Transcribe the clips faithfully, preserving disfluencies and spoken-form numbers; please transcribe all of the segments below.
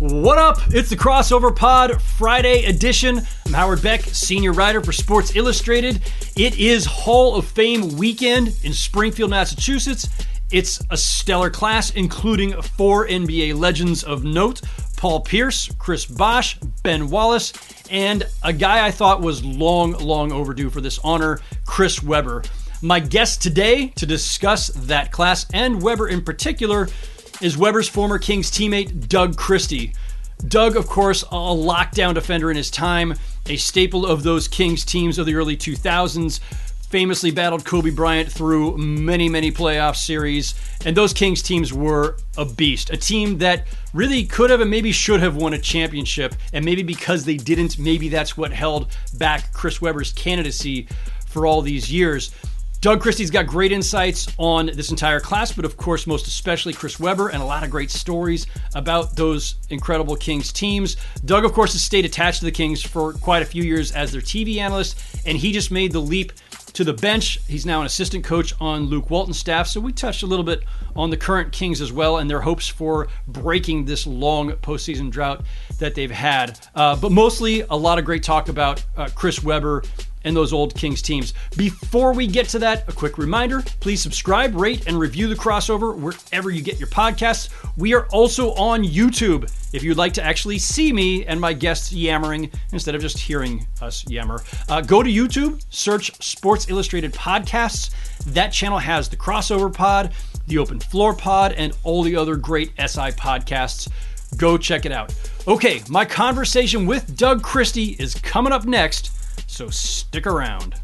What up? It's the Crossover Pod Friday edition. I'm Howard Beck, senior writer for Sports Illustrated. It is Hall of Fame weekend in Springfield, Massachusetts. It's a stellar class, including four N B A legends of note: Paul Pierce, Chris Bosh, Ben Wallace, and a guy I thought was long, long overdue for this honor, Chris Webber. My guest today to discuss that class, and Webber in particular, is Webber's former Kings teammate, Doug Christie. Doug, of course, a lockdown defender in his time, a staple of those Kings teams of the early two thousands, famously battled Kobe Bryant through many, many playoff series, and those Kings teams were a beast. A team that really could have and maybe should have won a championship, and maybe because they didn't, maybe that's what held back Chris Webber's candidacy for all these years. Doug Christie's got great insights on this entire class, but of course, most especially Chris Webber, and a lot of great stories about those incredible Kings teams. Doug, of course, has stayed attached to the Kings for quite a few years as their T V analyst, and he just made the leap to the bench. He's now an assistant coach on Luke Walton's staff, so we touched a little bit on the current Kings as well and their hopes for breaking this long postseason drought that they've had. Uh, but mostly a lot of great talk about uh, Chris Webber and those old Kings teams. Before we get to that, a quick reminder, please subscribe, rate, and review The Crossover wherever you get your podcasts. We are also on YouTube if you'd like to actually see me and my guests yammering instead of just hearing us yammer. Uh, go to YouTube, search Sports Illustrated Podcasts. That channel has The Crossover Pod, The Open Floor Pod, and all the other great S I podcasts. Go check it out. Okay, my conversation with Doug Christie is coming up next, so stick around.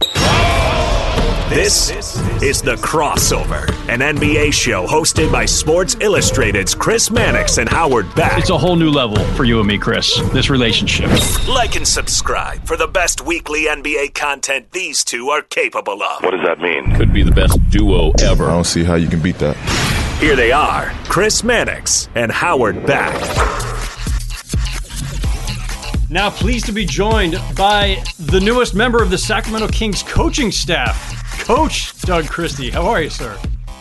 This is The Crossover, an N B A show hosted by Sports Illustrated's Chris Mannix and Howard Beck. It's a whole new level for you and me, Chris, this relationship. Like and subscribe for the best weekly N B A content these two are capable of. What does that mean? Could be the best duo ever. I don't see how you can beat that. Here they are, Chris Mannix and Howard Beck. Now pleased to be joined by the newest member of the Sacramento Kings coaching staff, Coach Doug Christie. How are you, sir?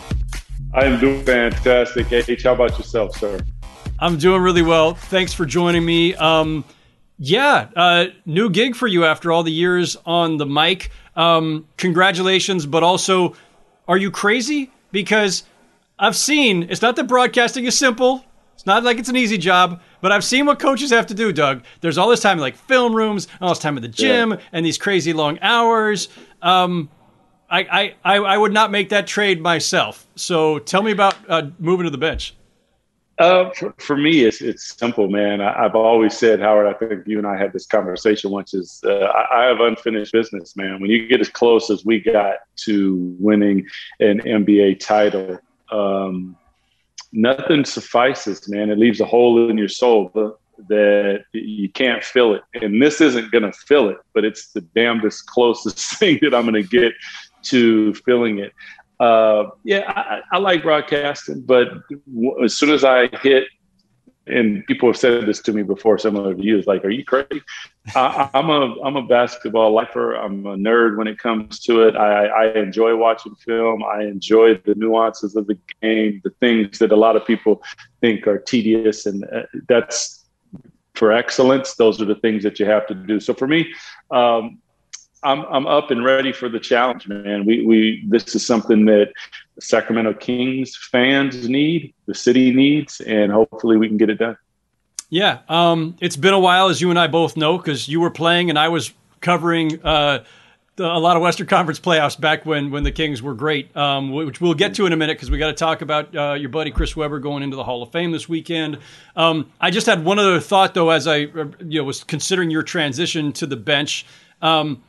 I am doing fantastic. H, how about yourself, sir? I'm doing really well. Thanks for joining me. Um, yeah, uh, new gig for you after all the years on the mic. Um, congratulations, but also, are you crazy? Because I've seen, it's not that broadcasting is simple. It's not like it's an easy job, but I've seen what coaches have to do, Doug. There's all this time in like film rooms, all this time at the gym, yeah, and these crazy long hours. Um, I, I, I would not make that trade myself. So tell me about uh, moving to the bench. Uh, for, for me, it's it's simple, man. I, I've always said, Howard, I think you and I had this conversation once, is uh, I, I have unfinished business, man. When you get as close as we got to winning an N B A title, um, nothing suffices, man. It leaves a hole in your soul that you can't fill it. And this isn't going to fill it, but it's the damnedest closest thing that I'm going to get to filling it. Uh, yeah, I, I like broadcasting, but w- as soon as I hit, and people have said this to me before, similar to you, it's like, are you crazy? I, I'm a I'm a basketball lifer. I'm a nerd when it comes to it. I, I enjoy watching film. I enjoy the nuances of the game, the things that a lot of people think are tedious, and uh, that's for excellence. Those are the things that you have to do. So for me, um, I'm I'm up and ready for the challenge, man. We we this is something that the Sacramento Kings fans need, the city needs, and hopefully we can get it done. Yeah, um, it's been a while, as you and I both know, because you were playing and I was covering uh, the, a lot of Western Conference playoffs back when when the Kings were great, um, which we'll get to in a minute because we got to talk about uh, your buddy Chris Webber going into the Hall of Fame this weekend. Um, I just had one other thought, though, as I you know was considering your transition to the bench. Um,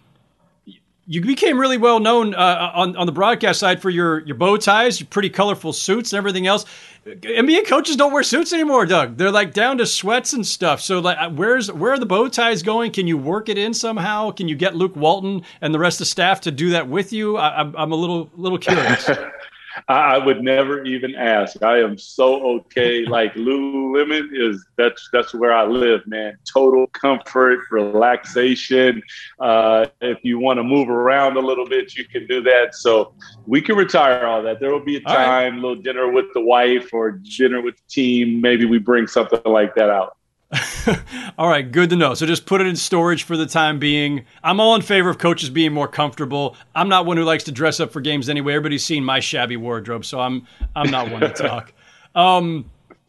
You became really well known uh, on on the broadcast side for your your bow ties, your pretty colorful suits, and everything else. N B A coaches don't wear suits anymore, Doug. They're like down to sweats and stuff. So, like, where's where are the bow ties going? Can you work it in somehow? Can you get Luke Walton and the rest of the staff to do that with you? I, I'm I'm a little little curious. I would never even ask. I am so okay. Like Lululemon is that's that's where I live, man. Total comfort, relaxation. Uh, if you want to move around a little bit, you can do that. So we can retire all that. There will be a time, right, little dinner with the wife or dinner with the team. Maybe we bring something like that out. All right, good to know. So just put it in storage for the time being. I'm all in favor of coaches being more comfortable. I'm not one who likes to dress up for games anyway. Everybody's seen my shabby wardrobe, so I'm I'm not one to talk. Um,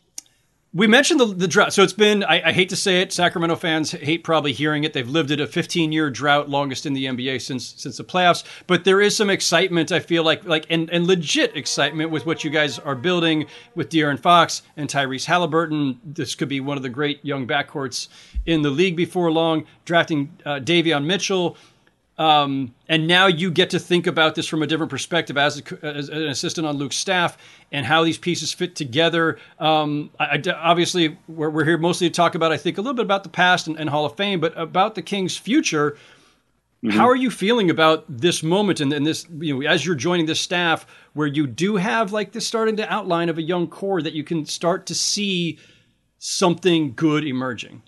we mentioned the, the drought. So it's been, I, I hate to say it, Sacramento fans hate probably hearing it. They've lived it a fifteen-year drought, longest in the N B A since since the playoffs. But there is some excitement, I feel like, like and, and legit excitement with what you guys are building with De'Aaron Fox and Tyrese Halliburton. This could be one of the great young backcourts in the league before long. Drafting uh, Davion Mitchell. Um, and now you get to think about this from a different perspective as, a, as an assistant on Luke's staff and how these pieces fit together. Um, I, I, obviously, we're, we're here mostly to talk about, I think, a little bit about the past and, and Hall of Fame, but about the Kings' future. Mm-hmm. How are you feeling about this moment and, and this, you know, as you're joining this staff where you do have like this starting to outline of a young core that you can start to see something good emerging?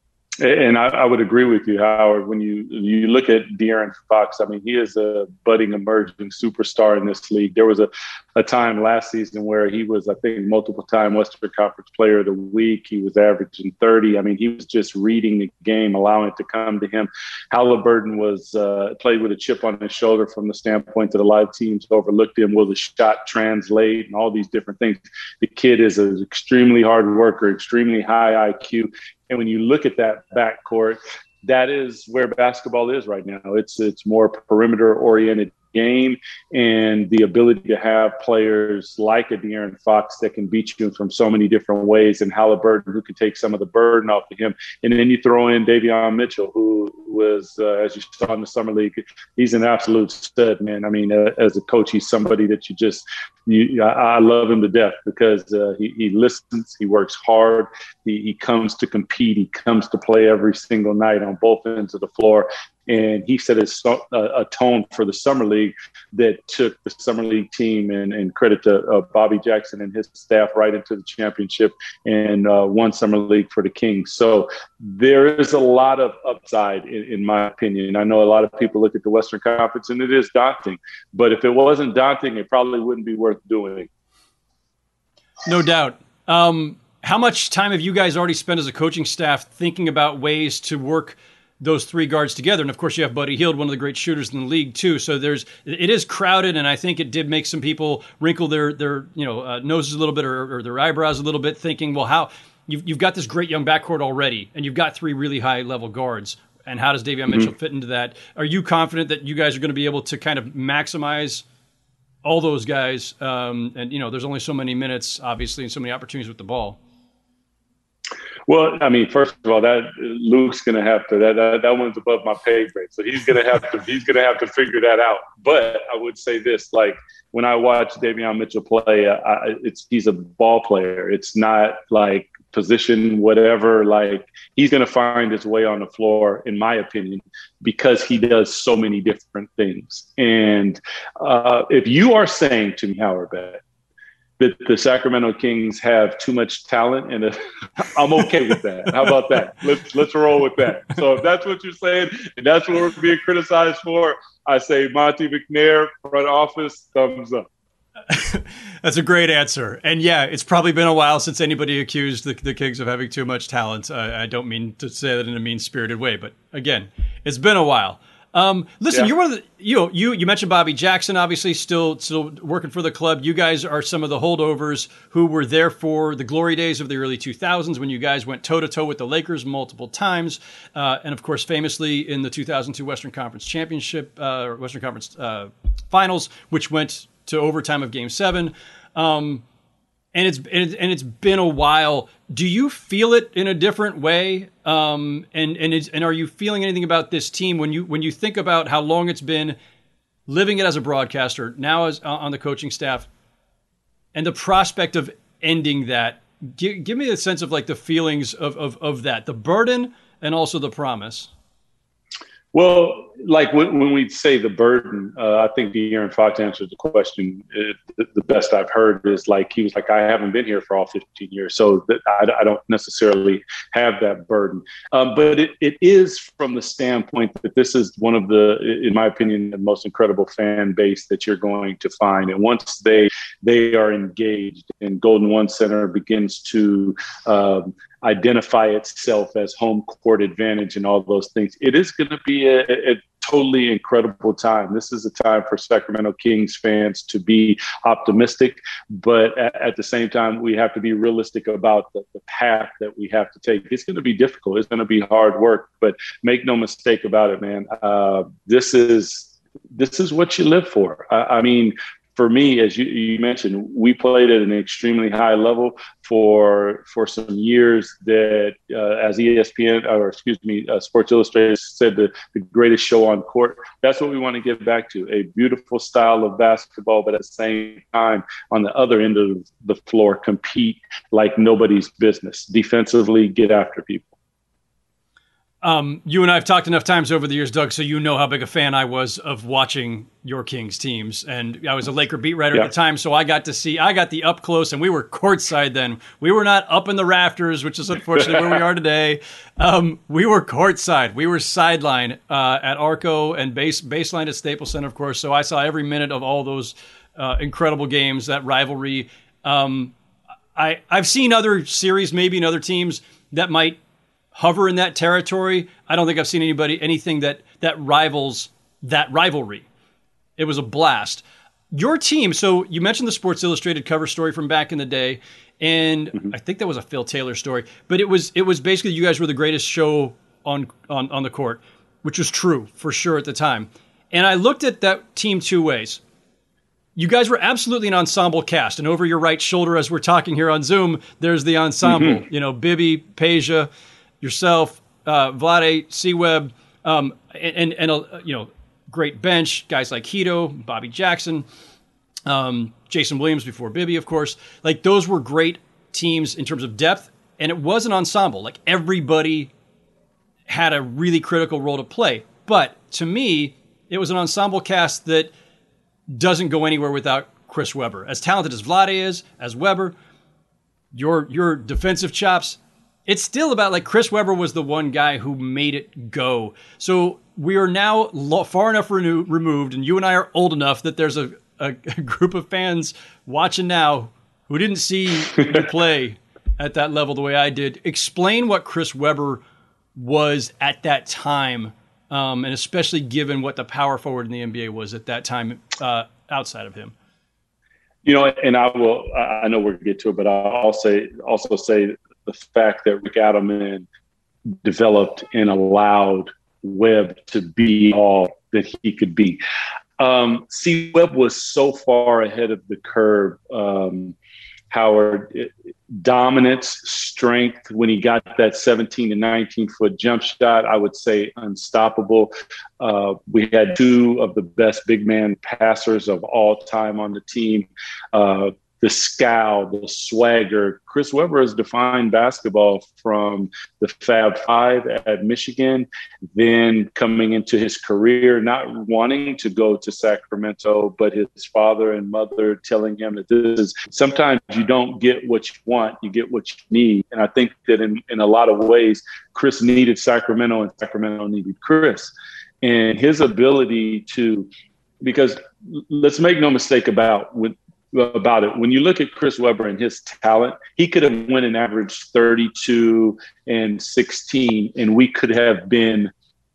And I, I would agree with you, Howard. When you you look at De'Aaron Fox, I mean, he is a budding, emerging superstar in this league. There was a, a time last season where he was, I think, multiple-time Western Conference Player of the Week. He was averaging thirty. I mean, he was just reading the game, allowing it to come to him. Halliburton was uh, played with a chip on his shoulder from the standpoint that a lot of teams overlooked him. Will the shot translate and all these different things? The kid is an extremely hard worker, extremely high I Q. And when you look at that backcourt, that is where basketball is right now. It's it's more perimeter-oriented game, and the ability to have players like a De'Aaron Fox that can beat you from so many different ways, and Halliburton who can take some of the burden off of him. And then you throw in Davion Mitchell, who was, uh, as you saw in the Summer League, he's an absolute stud, man. I mean, uh, as a coach, he's somebody that you just you, I, I love him to death because uh, he, he listens, he works hard, he, he comes to compete, he comes to play every single night on both ends of the floor. And he set a, a tone for the Summer League that took the Summer League team, and, and credit to uh, Bobby Jackson and his staff, right into the championship and uh, won Summer League for the Kings. So there is a lot of upside, in, in my opinion. I know a lot of people look at the Western Conference and it is daunting, but if it wasn't daunting, it probably wouldn't be worth doing. No doubt. Um, how much time have you guys already spent as a coaching staff thinking about ways to work those three guards together? And of course you have Buddy Hield, one of the great shooters in the league too. So there's, it is crowded. And I think it did make some people wrinkle their, their, you know, uh, noses a little bit or, or their eyebrows a little bit, thinking, well, how you've, you've got this great young backcourt already, and you've got three really high level guards. And how does Davion mm-hmm. Mitchell fit into that? Are you confident that you guys are going to be able to kind of maximize all those guys? Um, and you know, there's only so many minutes, obviously, and so many opportunities with the ball. Well, I mean, first of all, that Luke's going to have to that, that that one's above my pay grade, so he's going to have to he's going to have to figure that out. But I would say this: like when I watch Davion Mitchell play, I, it's he's a ball player. It's not like position whatever. Like he's going to find his way on the floor, in my opinion, because he does so many different things. And uh, if you are saying to me, Howard, Beck, that the Sacramento Kings have too much talent, and a, I'm okay with that. How about that? Let's let's roll with that. So if that's what you're saying, and that's what we're being criticized for, I say Monte McNair, front office, thumbs up. That's a great answer. And yeah, it's probably been a while since anybody accused the, the Kings of having too much talent. Uh, I don't mean to say that in a mean-spirited way, but again, it's been a while. Um, listen, yeah. you're one of the, you know, you, you mentioned Bobby Jackson, obviously still, still working for the club. You guys are some of the holdovers who were there for the glory days of the early two thousands when you guys went toe to toe with the Lakers multiple times. Uh, and of course, famously in the two thousand two Western Conference Championship, uh, Western Conference, uh, Finals, which went to overtime of game seven. Um, And it's and it's been a while. Do you feel it in a different way? Um, and and it's, and are you feeling anything about this team when you when you think about how long it's been living it as a broadcaster, now as uh, on the coaching staff, and the prospect of ending that? Give, give me a sense of like the feelings of of of that, the burden and also the promise. Well, like when, when we say the burden, uh, I think De'Aaron Fox answered the question uh, the, the best I've heard is like, he was like, I haven't been here for all fifteen years. So that I, I don't necessarily have that burden. Um, but it, it is from the standpoint that this is one of the, in my opinion, the most incredible fan base that you're going to find. And once they, they are engaged and Golden One Center begins to, um, identify itself as home court advantage and all those things. It is going to be a, a totally incredible time. This is a time for Sacramento Kings fans to be optimistic, but at, at the same time, we have to be realistic about the, the path that we have to take. It's going to be difficult. It's going to be hard work, but make no mistake about it, man. Uh, this is this is what you live for. I, I mean, for me, as you, you mentioned, we played at an extremely high level for for some years that, uh, as E S P N, or excuse me, uh, Sports Illustrated said, the, the greatest show on court. That's what we want to get back to, a beautiful style of basketball, but at the same time, on the other end of the floor, compete like nobody's business. Defensively, get after people. Um, you and I have talked enough times over the years, Doug, so you know how big a fan I was of watching your Kings teams. And I was a Laker beat writer yeah. at the time, so I got to see, I got the up close, and we were courtside then. We were not up in the rafters, which is unfortunately where we are today. Um, we were courtside. We were sideline uh, at Arco and base baseline at Staples Center, of course. So I saw every minute of all those uh, incredible games, that rivalry. Um, I, I've seen other series, maybe in other teams, that might hover in that territory. I don't think I've seen anybody, anything that that rivals that rivalry. It was a blast. Your team, so you mentioned the Sports Illustrated cover story from back in the day, and mm-hmm. I think that was a Phil Taylor story, but it was it was basically you guys were the greatest show on, on, on the court, which was true for sure at the time. And I looked at that team two ways. You guys were absolutely an ensemble cast, and over your right shoulder as we're talking here on Zoom, there's the ensemble. Mm-hmm. You know, Bibby, Peja, yourself, uh, Vlade, C-Web, um, and, and uh, you know, great bench, guys like Hito, Bobby Jackson, um, Jason Williams before Bibby, of course. Like, those were great teams in terms of depth, and it was an ensemble. Like, everybody had a really critical role to play. But to me, it was an ensemble cast that doesn't go anywhere without Chris Webber. As talented as Vlade is, as Webber, your your defensive chops, it's still about, like, Chris Webber was the one guy who made it go. So we are now lo- far enough renew- removed, and you and I are old enough that there's a, a, a group of fans watching now who didn't see you play at that level the way I did. Explain what Chris Webber was at that time, um, and especially given what the power forward in the N B A was at that time uh, outside of him. You know, and I will, I know we're going to get to it, but I'll say, also say the fact that Rick Adelman developed and allowed Webb to be all that he could be. Um, see, Webb was so far ahead of the curve, um, Howard. It, dominance, strength, when he got that seventeen to nineteen foot jump shot, I would say unstoppable. Uh, we had two of the best big man passers of all time on the team. Uh, the scowl, the swagger. Chris Webber has defined basketball from the Fab Five at Michigan, then coming into his career, not wanting to go to Sacramento, but his father and mother telling him that this is, sometimes you don't get what you want, you get what you need. And I think that in, in a lot of ways, Chris needed Sacramento and Sacramento needed Chris. And his ability to, because let's make no mistake about when, about it. When you look at Chris Webber and his talent, he could have won an average thirty-two and sixteen, and we could have been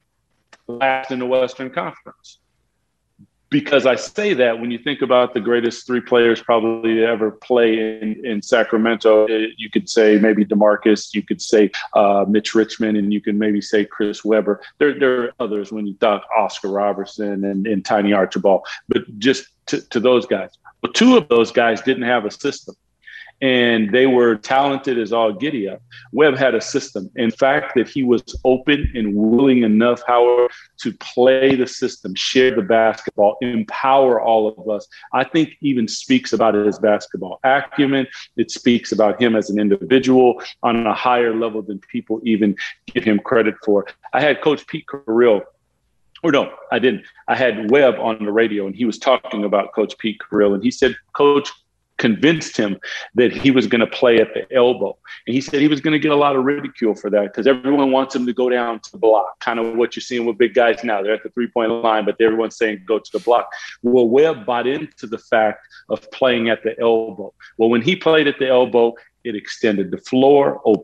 last in the Western Conference. Because I say that when you think about the greatest three players probably to ever play in, in Sacramento, you could say maybe DeMarcus, you could say uh, Mitch Richmond, and you can maybe say Chris Webber. There, there are others when you thought Oscar Robertson and, and Tiny Archibald, but just to, to those guys. Well, two of those guys didn't have a system, and they were talented as all giddy up. Webb had a system. In fact, that he was open and willing enough, Howard, to play the system, share the basketball, empower all of us, I think even speaks about his basketball acumen. It speaks about him as an individual on a higher level than people even give him credit for. I had Coach Pete Carril. Or no, I didn't. I had Webb on the radio, and he was talking about Coach Pete Carril, and he said Coach convinced him that he was going to play at the elbow. And he said he was going to get a lot of ridicule for that because everyone wants him to go down to the block, kind of what you're seeing with big guys now. They're at the three-point line, but everyone's saying go to the block. Well, Webb bought into the fact of playing at the elbow. Well, when he played at the elbow, it extended the floor, opened up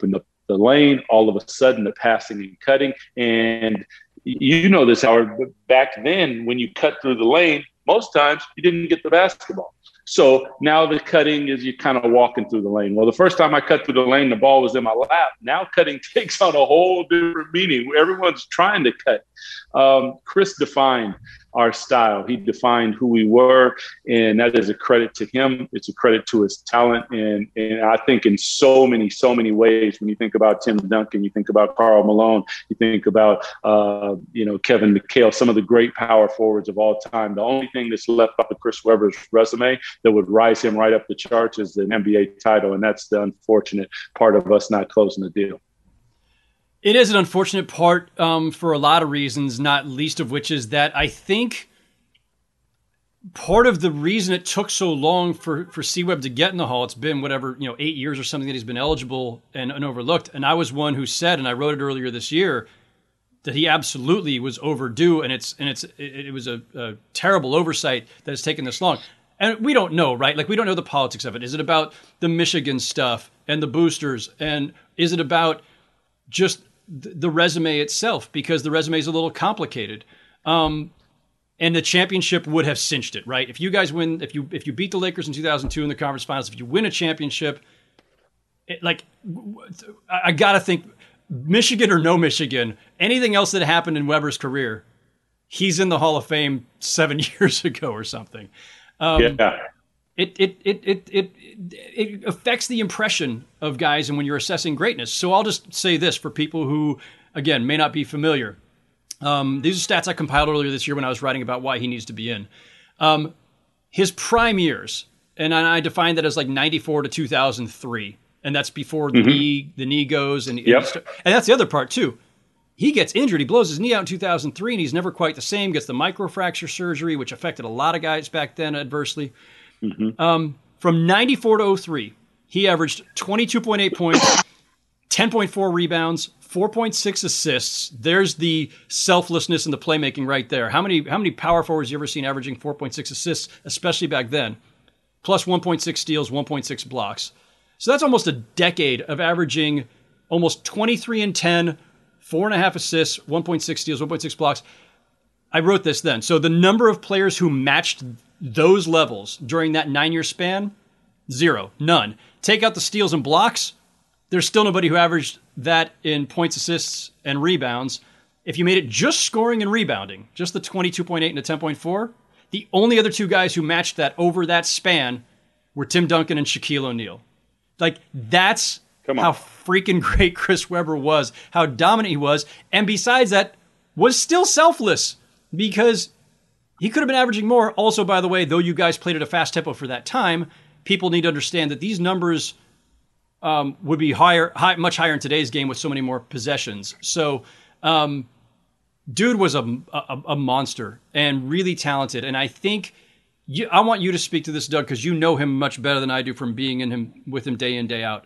the lane, all of a sudden the passing and cutting. And you know this, Howard, but back then when you cut through the lane, most times you didn't get the basketball. So now the cutting is you kind of walking through the lane. Well, the first time I cut through the lane, the ball was in my lap. Now cutting takes on a whole different meaning. Everyone's trying to cut. Um, Chris defined our style. He defined who we were, and that is a credit to him. It's a credit to his talent. And, and I think in so many, so many ways, when you think about Tim Duncan, you think about Karl Malone, you think about, uh, you know, Kevin McHale, some of the great power forwards of all time. The only thing that's left off of Chris Webber's resume that would rise him right up the charts is an N B A title. And that's the unfortunate part of us not closing the deal. It is an unfortunate part um, for a lot of reasons, not least of which is that I think part of the reason it took so long for, for C-Webb to get in the Hall, it's been whatever, you know, eight years or something that he's been eligible and, and overlooked. And I was one who said, and I wrote it earlier this year, that he absolutely was overdue, and it's and it's it, it was a, a terrible oversight that has taken this long. And we don't know, right? Like, we don't know the politics of it. Is it about the Michigan stuff and the boosters? And is it about just the resume itself, because the resume is a little complicated. Um, and the championship would have cinched it, right? If you guys win, if you if you beat the Lakers in two thousand two in the conference finals, if you win a championship, it, like, I, I got to think, Michigan or no Michigan, anything else that happened in Webber's career, he's in the Hall of Fame seven years ago or something. Um, yeah. It it, it it it it affects the impression of guys and when you're assessing greatness. So I'll just say this for people who, again, may not be familiar. Um, these are stats I compiled earlier this year when I was writing about why he needs to be in. Um, his prime years, and I define that as like ninety-four to two thousand three, and that's before the mm-hmm. knee the knee goes, and, yep. and and that's the other part too. He gets injured. He blows his knee out in two thousand three, and he's never quite the same. Gets the microfracture surgery, which affected a lot of guys back then adversely. Mm-hmm. Um, from ninety-four to oh three, he averaged twenty-two point eight points, ten point four rebounds, four point six assists. There's the selflessness and the playmaking right there. How many how many power forwards you ever seen averaging four point six assists, especially back then? Plus one point six steals, one point six blocks. So that's almost a decade of averaging almost twenty-three and ten, four and a half assists, one point six steals, one point six blocks. I wrote this then. So the number of players who matched those levels during that nine-year span, zero, none. Take out the steals and blocks, there's still nobody who averaged that in points, assists, and rebounds. If you made it just scoring and rebounding, just the twenty-two point eight and the ten point four, the only other two guys who matched that over that span were Tim Duncan and Shaquille O'Neal. Like, that's how freaking great Chris Webber was, how dominant he was, and besides that, was still selfless, because he could have been averaging more. Also, by the way, though you guys played at a fast tempo for that time, people need to understand that these numbers um, would be higher, high, much higher in today's game with so many more possessions. So, um, dude was a, a, a monster and really talented. And I think you, I want you to speak to this, Doug, because you know him much better than I do from being in him with him day in, day out.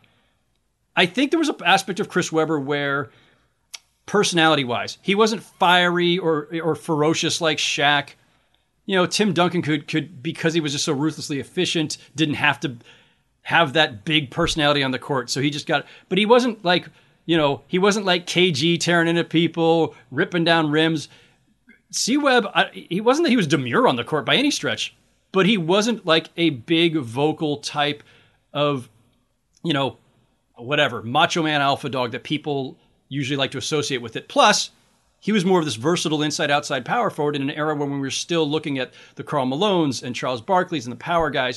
I think there was an aspect of Chris Webber where, personality-wise, he wasn't fiery or or ferocious like Shaq. You know, Tim Duncan could, could, because he was just so ruthlessly efficient, didn't have to have that big personality on the court. So he just got, but he wasn't like, you know, he wasn't like K G tearing into people, ripping down rims. C-Webb, he wasn't that he was demure on the court by any stretch, but he wasn't like a big vocal type of, you know, whatever, macho man alpha dog that people usually like to associate with it. Plus, he was more of this versatile inside-outside power forward in an era when we were still looking at the Karl Malones and Charles Barkleys and the power guys.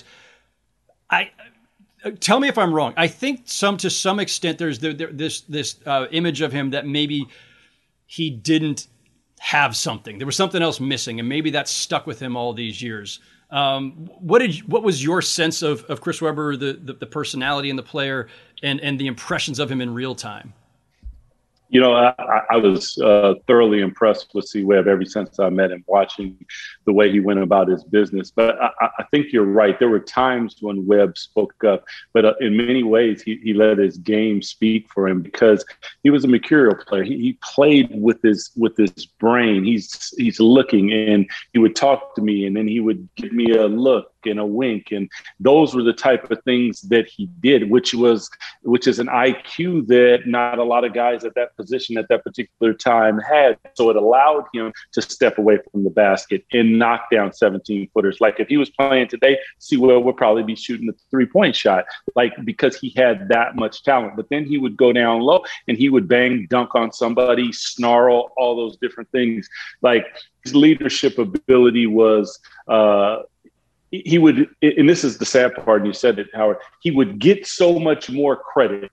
I tell me if I'm wrong. I think some to some extent there's there, there, this this uh, image of him that maybe he didn't have something. There was something else missing, and maybe that stuck with him all these years. Um, what did what was your sense of of Chris Webber, the the, the personality and the player, and and the impressions of him in real time? You know, I, I was uh, thoroughly impressed with C-Webb ever since I met him, watching the way he went about his business. But I, I think you're right. There were times when Webb spoke up, but uh, in many ways, he, he let his game speak for him because he was a mercurial player. He, he played with his with his brain. He's he's looking, and he would talk to me, and then he would give me a look and a wink, and those were the type of things that he did, which was which is an I Q that not a lot of guys at that position at that particular time had. So it allowed him to step away from the basket and knock down seventeen footers. Like if he was playing today, C-Webb would probably be shooting a three point shot, like because he had that much talent. But then he would go down low and he would bang, dunk on somebody, snarl, all those different things. Like his leadership ability was, uh, he would, and this is the sad part, and you said it, Howard, he would get so much more credit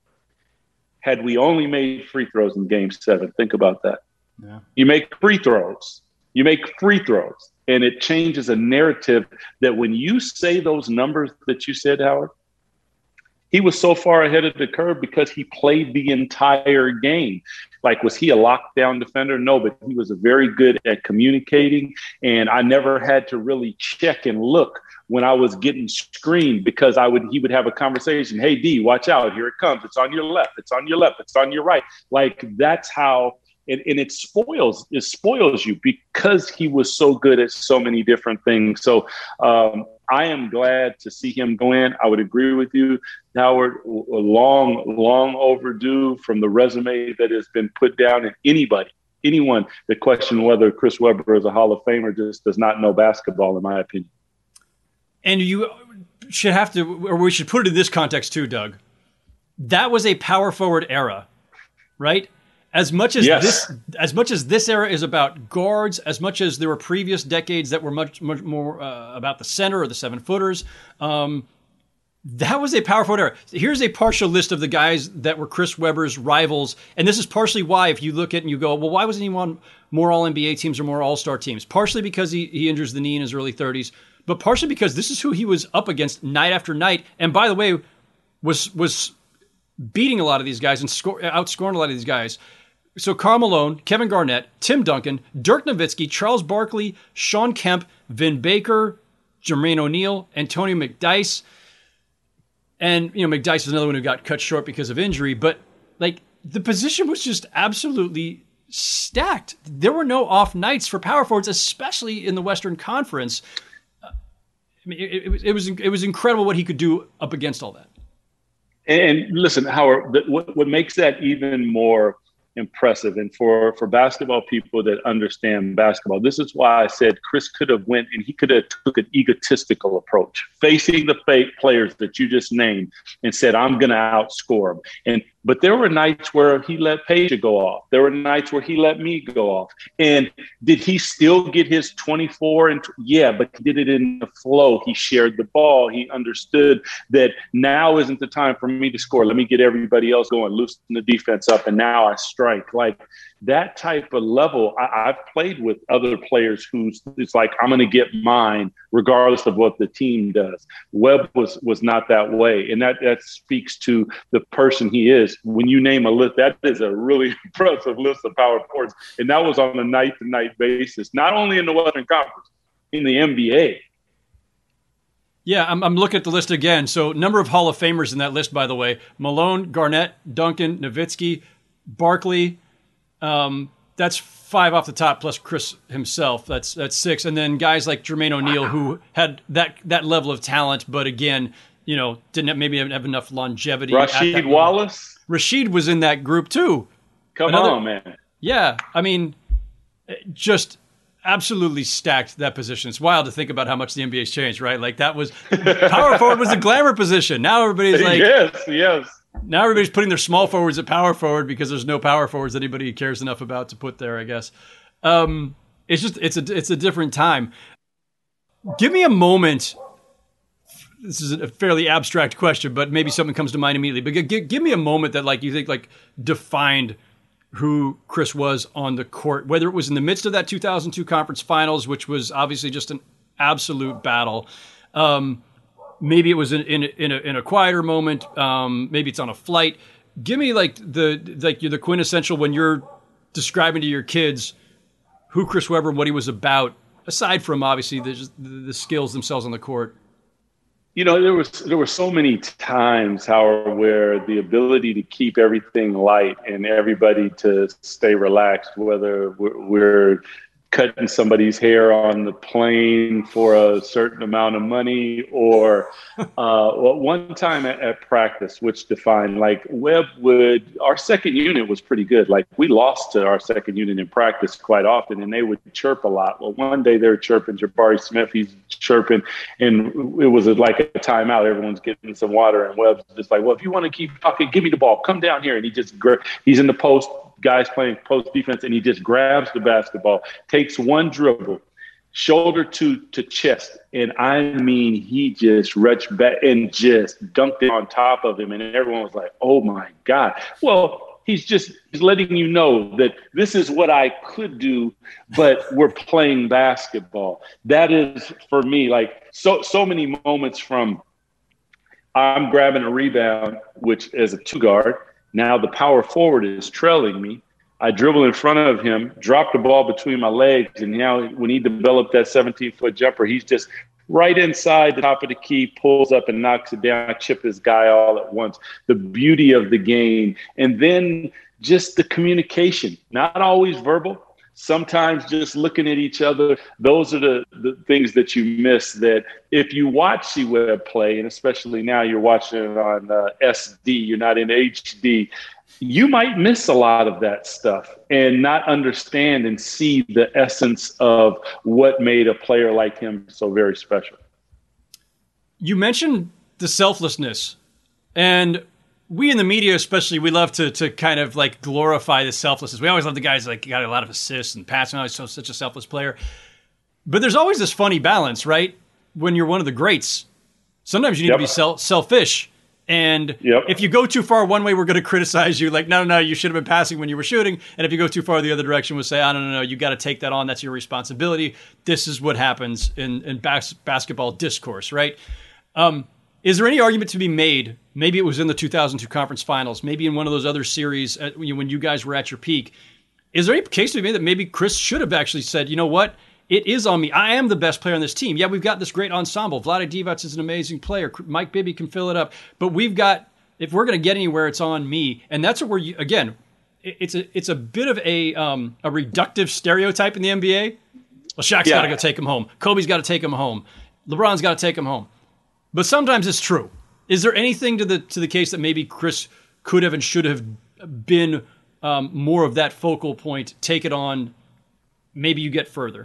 had we only made free throws in game seven. Think about that. Yeah. You make free throws, you make free throws, and it changes a narrative that when you say those numbers that you said, Howard, he was so far ahead of the curve because he played the entire game. Like, was he a lockdown defender? No, but he was very good at communicating. And I never had to really check and look when I was getting screened because I would, he would have a conversation. Hey, D, watch out. Here it comes. It's on your left. It's on your left. It's on your right. Like, that's how, and, and it spoils, it spoils you because he was so good at so many different things. So um, I am glad to see him go in. I would agree with you, Howard, long, long overdue from the resume that has been put down. And anybody, anyone that question whether Chris Webber is a Hall of Famer just does not know basketball, in my opinion. And you should have to, or we should put it in this context too, Doug. That was a power forward era, right? As much as yes. this, as much as this era is about guards, as much as there were previous decades that were much, much more uh, about the center or the seven footers, um, that was a power forward era. Here's a partial list of the guys that were Chris Webber's rivals, and this is partially why, if you look at it and you go, well, why wasn't he on more All N B A teams or more All Star teams? Partially because he he injures the knee in his early thirties, but partially because this is who he was up against night after night. And by the way, was was beating a lot of these guys and score, outscoring a lot of these guys. So Karl Malone, Kevin Garnett, Tim Duncan, Dirk Nowitzki, Charles Barkley, Shawn Kemp, Vin Baker, Jermaine O'Neal, Antonio McDyess. And, you know, McDyess is another one who got cut short because of injury. But, like, the position was just absolutely stacked. There were no off nights for power forwards, especially in the Western Conference. Uh, I mean, it, it, was, it was it was incredible what he could do up against all that. And listen, Howard, what, what makes that even more impressive, and for for basketball people that understand basketball, this is why I said Chris could have went and he could have took an egotistical approach, facing the fake players that you just named, and said, I'm going to outscore them. And but there were nights where he let Peja go off. There were nights where he let me go off. And did he still get his twenty-four? And yeah, but he did it in the flow. He shared the ball. He understood that now isn't the time for me to score. Let me get everybody else going, loosen the defense up, and now I strike. Like that type of level, I, I've played with other players who's it's like, I'm going to get mine regardless of what the team does. Webb was was not that way. And that, that speaks to the person he is. When you name a list, that is a really impressive list of power forwards. And that was on a night-to-night basis, not only in the Western Conference, in the N B A. Yeah, I'm, I'm looking at the list again. So number of Hall of Famers in that list, by the way: Malone, Garnett, Duncan, Nowitzki, Barkley. Um, that's five off the top, plus Chris himself. That's that's six. And then guys like Jermaine O'Neal, who had that that level of talent, but again, you know, didn't have, maybe have enough longevity. Rasheed Wallace. Rasheed was in that group too. Come Another, on, man. Yeah, I mean, just absolutely stacked that position. It's wild to think about how much the N B A's changed, right? Like that was power forward was a glamour position. Now everybody's like, yes, yes. Now everybody's putting their small forwards at power forward because there's no power forwards anybody cares enough about to put there, I guess. Um, it's just it's a it's a different time. Give me a moment. This is a fairly abstract question, but maybe something comes to mind immediately. But give, give me a moment that, like, you think, like, defined who Chris was on the court, whether it was in the midst of that two thousand two conference finals, which was obviously just an absolute battle. Um, maybe it was in, in, in, a, in a quieter moment. Um, maybe it's on a flight. give me like the like you're the quintessential when you're describing to your kids who Chris Webber and what he was about, aside from obviously the, the skills themselves on the court. You know, there was there were so many times, Howard, where the ability to keep everything light and everybody to stay relaxed, whether we're, we're cutting somebody's hair on the plane for a certain amount of money, or uh, well, one time at, at practice, which defined, like Webb would, our second unit was pretty good. Like we lost to our second unit in practice quite often, and they would chirp a lot. Well, one day they were chirping Jabari Smith, he's chirping, and it was like a timeout. Everyone's getting some water, and Webb's just like, well, if you want to keep talking, give me the ball, come down here. And he just, he's in the post, guys playing post defense, and he just grabs the basketball, takes one dribble, shoulder to to chest, and I mean, he just reached back and just dunked it on top of him, and everyone was like, oh my God. Well, he's just he's letting you know that this is what I could do, but we're playing basketball. That is, for me, like so so many moments from I'm grabbing a rebound, which as a two guard, now the power forward is trailing me. I dribble in front of him, drop the ball between my legs, and now when he developed that seventeen-foot jumper, he's just right inside the top of the key, pulls up and knocks it down, chip his guy all at once. The beauty of the game. And then just the communication, not always verbal, sometimes just looking at each other. Those are the, the things that you miss, that if you watch C-Webb play, and especially now you're watching it on uh, S D, you're not in H D, you might miss a lot of that stuff and not understand and see the essence of what made a player like him so very special. You mentioned the selflessness, and we in the media, especially, we love to to kind of like glorify the selflessness. We always love the guys like got a lot of assists and passing. Always so such a selfless player. But there's always this funny balance, right? When you're one of the greats, sometimes you need yep. to be self selfish. And yep. if you go too far one way, we're going to criticize you. Like, no, no, no, you should have been passing when you were shooting. And if you go too far the other direction, we'll say, oh, no, no, no, you got to take that on. That's your responsibility. This is what happens in, in bas- basketball discourse, right? Um, is there any argument to be made? Maybe it was in the two thousand two conference finals, maybe in one of those other series at, when you guys were at your peak. Is there any case to be made that maybe Chris should have actually said, you know what? It is on me. I am the best player on this team. Yeah, we've got this great ensemble. Vlade Divac is an amazing player. Mike Bibby can fill it up. But we've got, if we're going to get anywhere, it's on me. And that's what we're, again, it's a it's a bit of a um, a reductive stereotype in the N B A. Well, Shaq's yeah. got to go take him home. Kobe's got to take him home. LeBron's got to take him home. But sometimes it's true. Is there anything to the to the case that maybe Chris could have and should have been um, more of that focal point, take it on, maybe you get further?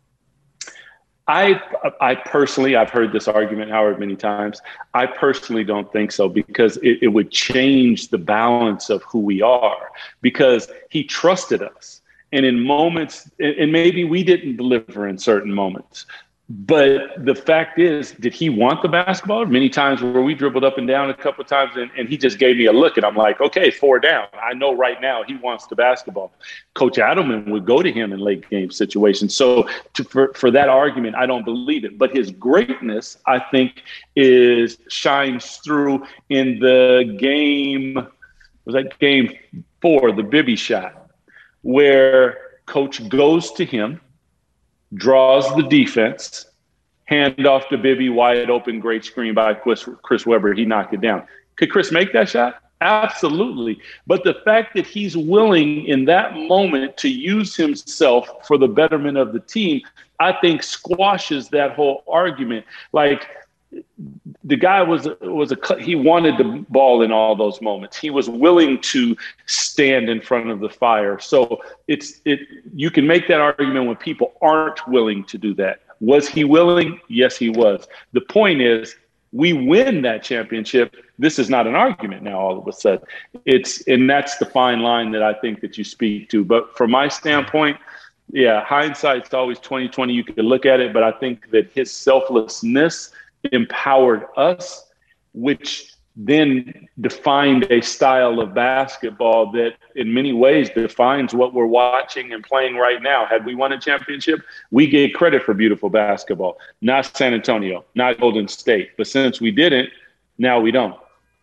I I personally, I've heard this argument, Howard, many times. I personally don't think so, because it, it would change the balance of who we are, because he trusted us. And in moments, and maybe we didn't deliver in certain moments, but the fact is, did he want the basketball? Many times where we dribbled up and down a couple of times, and, and he just gave me a look, and I'm like, okay, four down. I know right now he wants the basketball. Coach Adelman would go to him in late game situations. So to, for, for that argument, I don't believe it. But his greatness, I think, is shines through in the game. Was that game four, the Bibby shot, where Coach goes to him, draws the defense, hand off to Bibby, wide open, great screen by Chris, Chris Webber. He knocked it down. Could Chris make that shot? Absolutely. But the fact that he's willing in that moment to use himself for the betterment of the team, I think squashes that whole argument. Like, the guy was was a he wanted the ball in all those moments. He was willing to stand in front of the fire. So it's it you can make that argument when people aren't willing to do that. Was he willing? Yes, he was. The point is, we win that championship. This is not an argument now. All of a sudden, it's and that's the fine line that I think that you speak to. But from my standpoint, yeah, hindsight's always twenty twenty. You could look at it, but I think that his selflessness empowered us, which then defined a style of basketball that in many ways defines what we're watching and playing right now. Had we won a championship, we get credit for beautiful basketball, not San Antonio, not Golden State. But since we didn't, now we don't.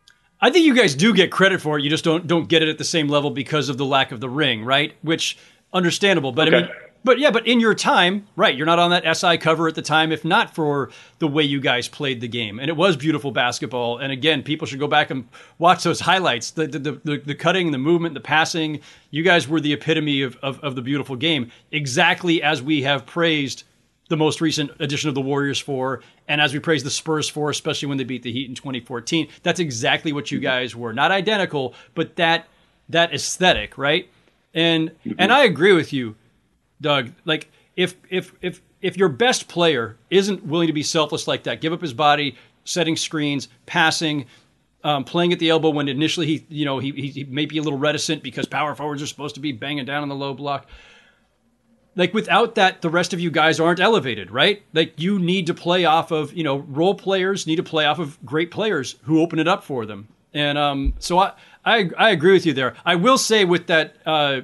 I think you guys do get credit for it. You just don't don't get it at the same level because of the lack of the ring, right? Which understandable, but okay. I mean, but yeah, but in your time, right? You're not on that S I cover at the time, if not for the way you guys played the game, and it was beautiful basketball. And again, people should go back and watch those highlights. The the the, the cutting, the movement, the passing. You guys were the epitome of, of of the beautiful game, exactly as we have praised the most recent edition of the Warriors for, and as we praise the Spurs for, especially when they beat the Heat in twenty fourteen. That's exactly what you guys were. Not identical, but that that aesthetic, right? And mm-hmm. and I agree with you, Doug. Like if if if if your best player isn't willing to be selfless like that, give up his body, setting screens, passing, um, playing at the elbow when initially he you know he he may be a little reticent because power forwards are supposed to be banging down on the low block. Like without that, the rest of you guys aren't elevated, right? Like you need to play off of, you know, role players need to play off of great players who open it up for them. And um, so I, I I agree with you there. I will say with that, uh,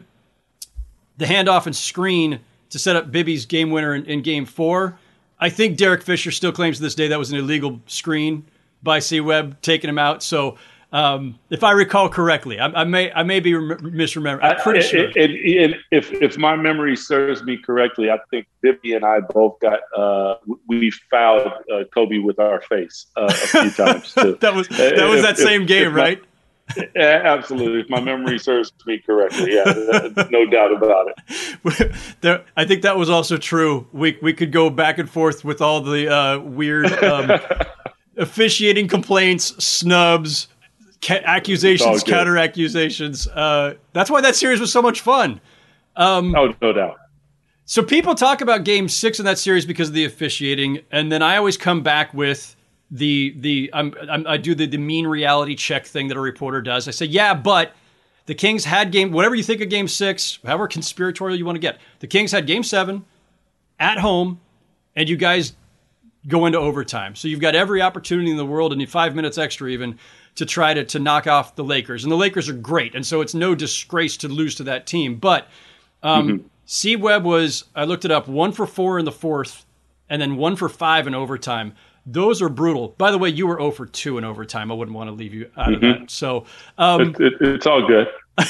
the handoff and screen to set up Bibby's game winner in, in game four, I think Derek Fisher still claims to this day that was an illegal screen by C-Webb, taking him out. So Um, if I recall correctly, I, I may I may be rem- misremembering. I'm pretty I, sure. And, and if if my memory serves me correctly, I think Bibby and I both got uh, we fouled uh, Kobe with our face uh, a few times too. that was that was if, that same if, game, if my, right? Yeah, absolutely. If my memory serves me correctly, yeah, no doubt about it. there, I think that was also true. We we could go back and forth with all the uh, weird um, officiating complaints, snubs. Ca- accusations, counter accusations. Uh, that's why that series was so much fun. Um, oh, no doubt. So people talk about Game Six in that series because of the officiating, and then I always come back with the the I'm, I'm, I do the, the mean reality check thing that a reporter does. I say, yeah, but the Kings had game. Whatever you think of Game Six, however conspiratorial you want to get, the Kings had Game Seven at home, and you guys go into overtime. So you've got every opportunity in the world, and you five minutes extra even, to try to, to knock off the Lakers. And the Lakers are great, and so it's no disgrace to lose to that team. But um, mm-hmm. C-Webb was, I looked it up, one for four in the fourth, and then one for five in overtime. Those are brutal. By the way, you were zero for two in overtime. I wouldn't want to leave you out mm-hmm. of that. So um, it, it, it's all good.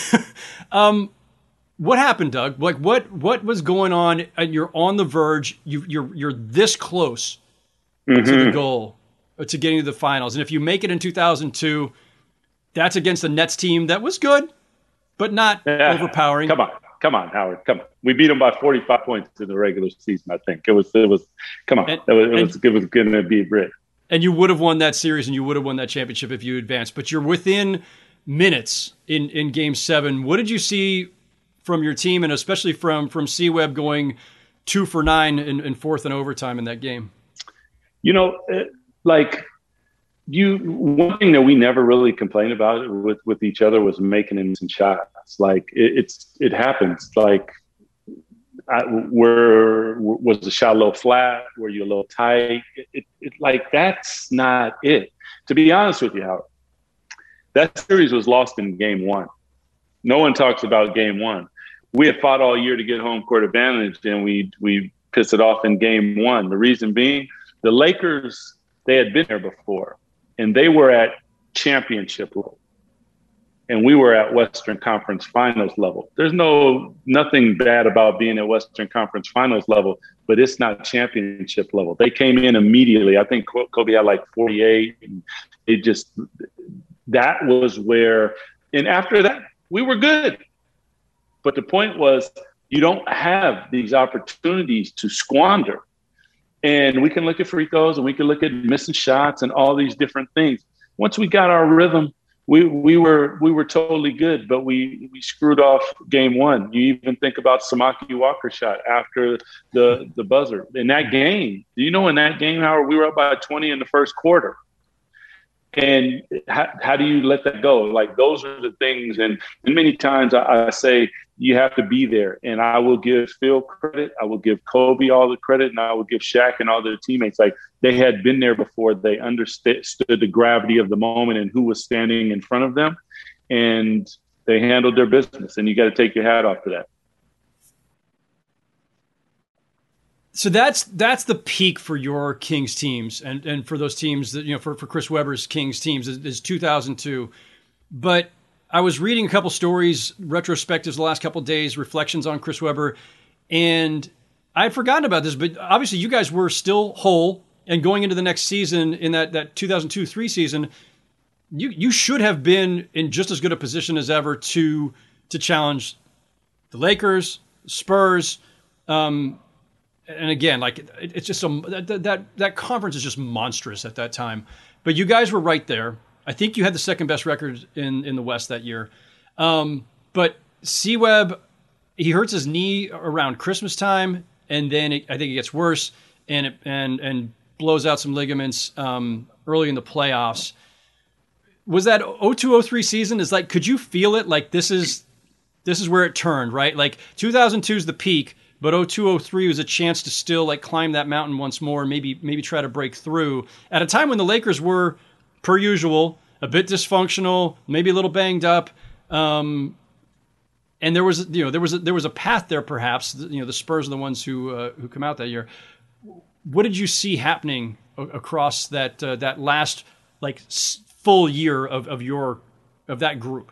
um, what happened, Doug? Like what what was going on? And you're on the verge. You, you're you're this close mm-hmm. to the goal, to getting to the finals. And if you make it in two thousand two, that's against the Nets team that was good, but not yeah. overpowering. Come on. Come on, Howard. Come on. We beat them by forty-five points in the regular season, I think. It was, it was, come on. And, it was, it was, it was going to be great. And you would have won that series and you would have won that championship if you advanced. But you're within minutes in, in game seven. What did you see from your team, and especially from, from C-Webb going two for nine in, in fourth and overtime in that game? You know, it, like you, one thing that we never really complained about with, with each other was making innocent shots. Like it, it's, it happens. Like, I, were was the shot a little flat? Were you a little tight? It, it, it, like that's not it. To be honest with you, Howard, that series was lost in game one. No one talks about game one. We had fought all year to get home court advantage, and we we pissed it off in game one. The reason being, the Lakers, they had been there before, and they were at championship level. And we were at Western Conference Finals level. There's no nothing bad about being at Western Conference Finals level, but it's not championship level. They came in immediately. I think Kobe had like forty-eight. And it just, that was where, and after that, we were good. But the point was, you don't have these opportunities to squander. And we can look at free throws and we can look at missing shots and all these different things. Once we got our rhythm, We we were we were totally good, but we, we screwed off game one. You even think about Samaki Walker shot after the, the buzzer. In that game, do you know in that game, Howard, we were up by twenty in the first quarter. And how, how do you let that go? Like those are the things. And, and many times I, I say you have to be there. And I will give Phil credit. I will give Kobe all the credit. And I will give Shaq and all their teammates. Like they had been there before. They understood the gravity of the moment and who was standing in front of them. And they handled their business. And you got to take your hat off for that. So that's that's the peak for your Kings teams, and and for those teams that, you know, for, for Chris Webber's Kings teams is, is two thousand two. But I was reading a couple stories, retrospectives the last couple of days, reflections on Chris Webber, and I'd forgotten about this, but obviously you guys were still whole, and going into the next season, in that, that two thousand two three season, you you should have been in just as good a position as ever to to challenge the Lakers, Spurs, um, and again, like it, it's just a, that, that that conference is just monstrous at that time. But you guys were right there. I think you had the second best record in, in the West that year. Um, but C-Webb, he hurts his knee around Christmas time, and then it, I think it gets worse, and it, and and blows out some ligaments um, early in the playoffs. Was that oh two oh three season? Is like, could you feel it? Like this is this is where it turned, right? Like two thousand two is the peak, but oh two oh three was a chance to still like climb that mountain once more, maybe maybe try to break through at a time when the Lakers were, per usual, a bit dysfunctional, maybe a little banged up, um, and there was you know there was a, there was a path there. Perhaps you know the Spurs are the ones who uh, who come out that year. What did you see happening across that uh, that last like full year of, of your of that group?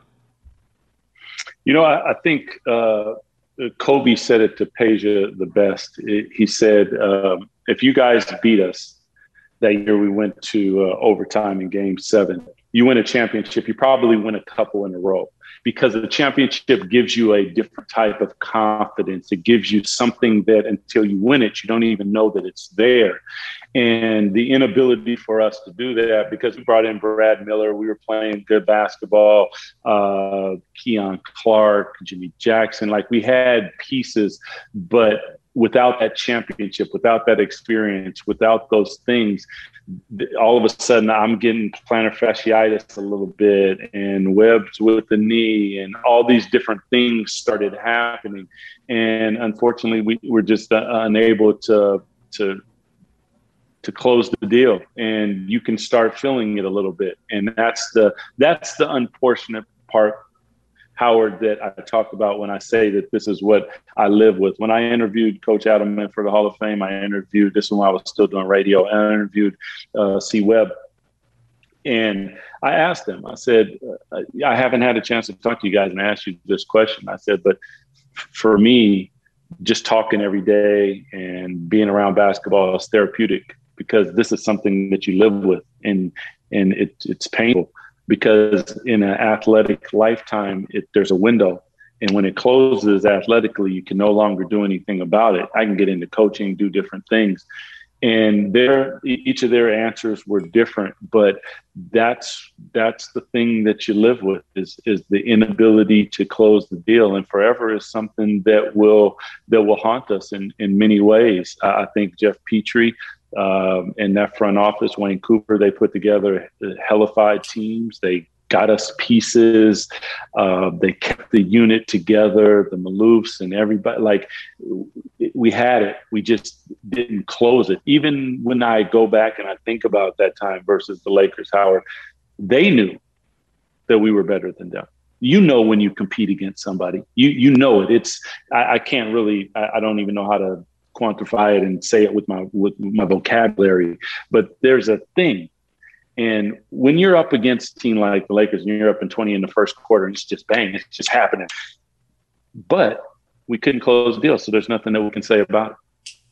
You know, I, I think uh, Kobe said it to Peja the best. It, he said, um, "If you guys beat us that year, we went to uh, overtime in Game Seven. You win a championship. You probably win a couple in a row." Because the championship gives you a different type of confidence. It gives you something that until you win it, you don't even know that it's there. And the inability for us to do that, because we brought in Brad Miller, we were playing good basketball, uh, Keon Clark, Jimmy Jackson, like we had pieces, but without that championship, without that experience, without those things, all of a sudden I'm getting plantar fasciitis a little bit and Webb's with the knee and all these different things started happening. And unfortunately, we were just uh, unable to, to, to close the deal, and you can start feeling it a little bit. And that's the, that's the unfortunate part, Howard, that I talk about when I say that this is what I live with. When I interviewed Coach Adelman for the Hall of Fame, I interviewed, this one I was still doing radio, I interviewed uh, C-Webb. And I asked him, I said, uh, I haven't had a chance to talk to you guys and ask you this question. I said, but for me, just talking every day and being around basketball is therapeutic, because this is something that you live with, and, and it, it's painful. Because in an athletic lifetime, it, there's a window. And when it closes athletically, you can no longer do anything about it. I can get into coaching, do different things. And their, each of their answers were different. But that's that's the thing that you live with, is, is the inability to close the deal. And forever is something that will that will haunt us in, in many ways. I think Jeff Petrie, Um, and that front office, Wayne Cooper, they put together hellified teams. They got us pieces. Uh, they kept the unit together, the Maloofs and everybody. Like, we had it. We just didn't close it. Even when I go back and I think about that time versus the Lakers, Howard, they knew that we were better than them. You know, when you compete against somebody, you you know it. It's I, I can't really. I, I don't even know how to quantify it and say it with my with my vocabulary, but there's a thing. And when you're up against a team like the Lakers and you're up in twenty in the first quarter, and it's just bang, it's just happening. But we couldn't close the deal, so there's nothing that we can say about it.